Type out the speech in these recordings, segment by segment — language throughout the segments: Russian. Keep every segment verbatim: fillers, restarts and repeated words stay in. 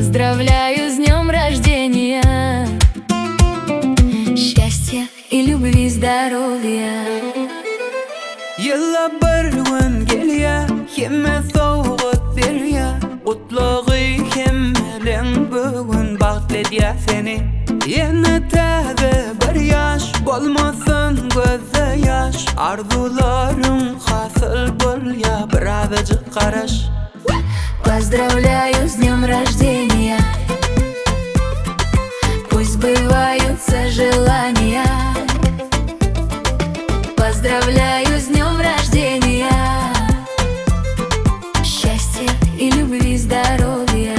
Поздравляю с днем рождения, счастья и любви, здоровья. Yılla bir gün gelya, hemme soğut berya, Kutluğu hemmelen bugün bağışladıya seni. Yeni taze bir yaş, bolmasın gözde yaş, Arzuların hasıl bul ya, birazcık karaş. Поздравляю с днем рождения, пусть сбываются желания. Поздравляю с днем рождения, счастья и любви, здоровья.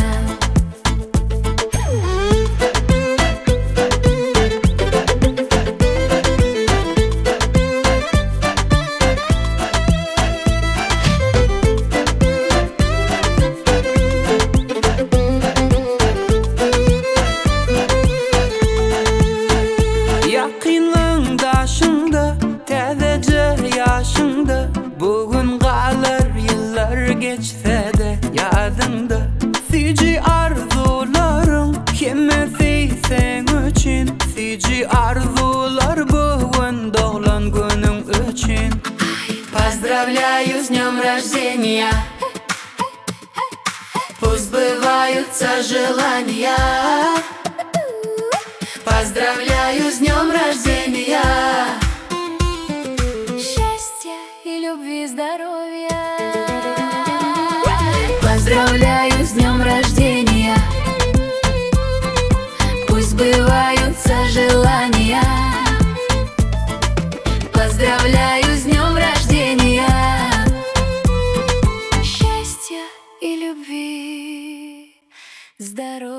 Yakınlığın daşında, tezece yaşında, bugün kalır yıllar geçse de yadında. Sici arzuların kimisi sen için, Sici arzular bugün doğulan günün için. Поздравляю с днем рождения, пусть сбываются желания. Поздравляю с днем рождения, счастья и любви, здоровья. Поздравляю с днем рождения, пусть сбываются желания. Поздравляю с днем рождения, счастья и любви, здоровья.